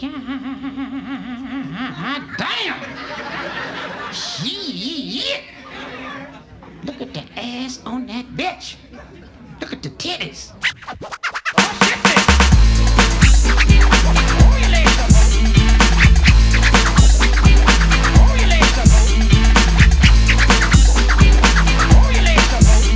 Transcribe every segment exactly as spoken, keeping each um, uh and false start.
Damn! Shit! Look at the ass on that bitch. Look at the titties. Oh, shit, bitch. Oh, your legs up, oh. Oh, your legs up, oh. Oh, your legs up, oh.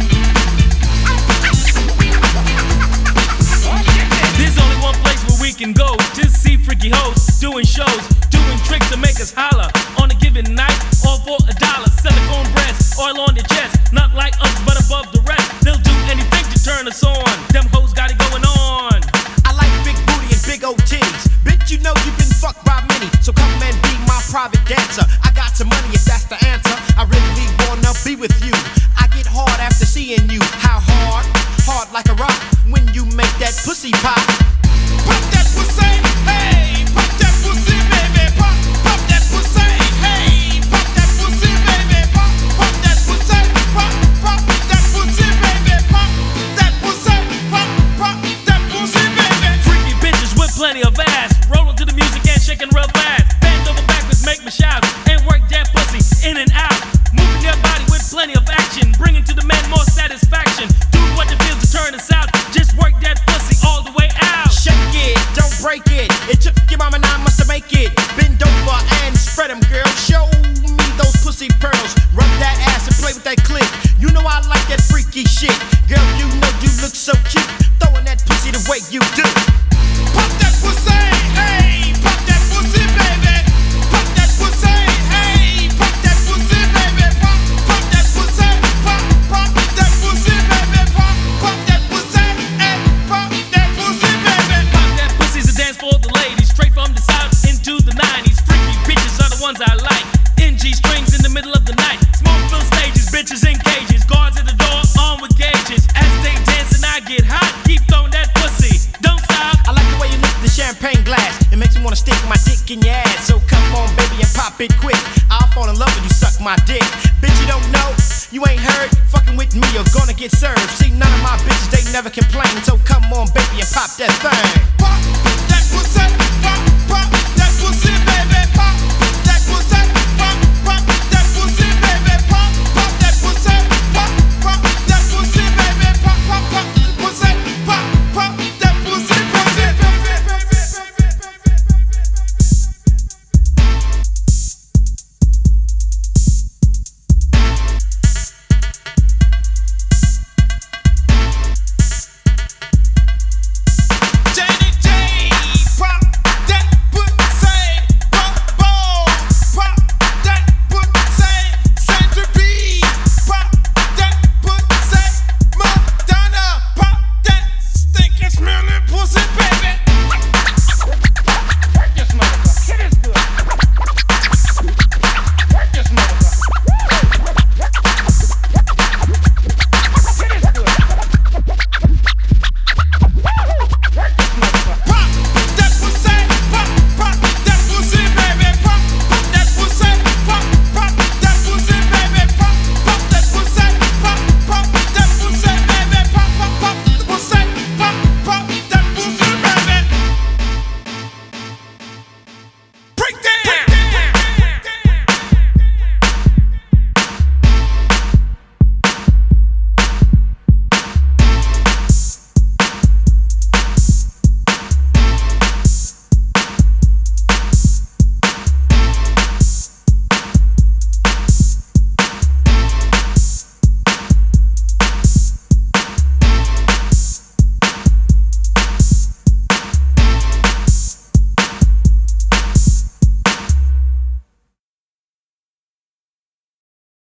Oh, shit, bitch. There's only one place where we can go to see freaky hoes doing shows, doing tricks to make us holler on a given night, all for a dollar. Silicone breasts, oil on their chest, not like us but above the rest. They'll do anything to turn us on. Them hoes got it going on. I like big booty and big old titties. Bitch, you know you've been fucked by many, so come and be my private dancer. I got some money if that's the answer. I really wanna be with you. I get hard after seeing you. How hard? Hard like a rock when you make that pussy pop. Pop that pussy, hey, pop that pussy, baby, pop, pop that pussy, hey, pop that pussy, baby, pop, pop that pussy, pop, pop that pussy, baby, pop that pussy, pop, pop that pussy, baby. Freaky bitches with plenty of ass, rolling to the music and shaking real fast. Bend over backwards, make me shout, and work that pussy in and out. Moving their body with plenty of action, bringing to the men more satisfaction. Do what it feels to turn us out. Just work that pussy all the way out. Shake it, don't break it. It took your mama nine months to make it. Bend over and spread them, girl. Show me those pussy pearls. Rub that ass and play with that clip. You know I like that freaky shit. Girl, you know you look so cute. Throwing that pussy the way you do. Pop that pussy, hey, pop that pussy, baby. Pop that pussy, hey, pop that pussy, baby. Pop, pop that pussy, pop, pop that pussy, baby. Pop, pop that pussy, and pop that pussy, baby. Pop that pussy's a dance for the ladies, straight from the south into the nineties. Freaky bitches are the ones I like. N G strings in the middle of the night. Smoke filled stages, bitches in cages. Guards at the door, armed with gauges. As they dance and I get hot, keep throwing that pussy. Don't stop. I like the way you lift the champagne glass. It makes me wanna stick my dick in your ass. So come on, baby, and pop it quick. I'll fall in love when you suck my dick. Bitch, you don't know, you ain't heard. Fucking with me, you're gonna get served. See, none of my bitches, they never complain. So come on, baby, and pop that thing. Pop that pussy.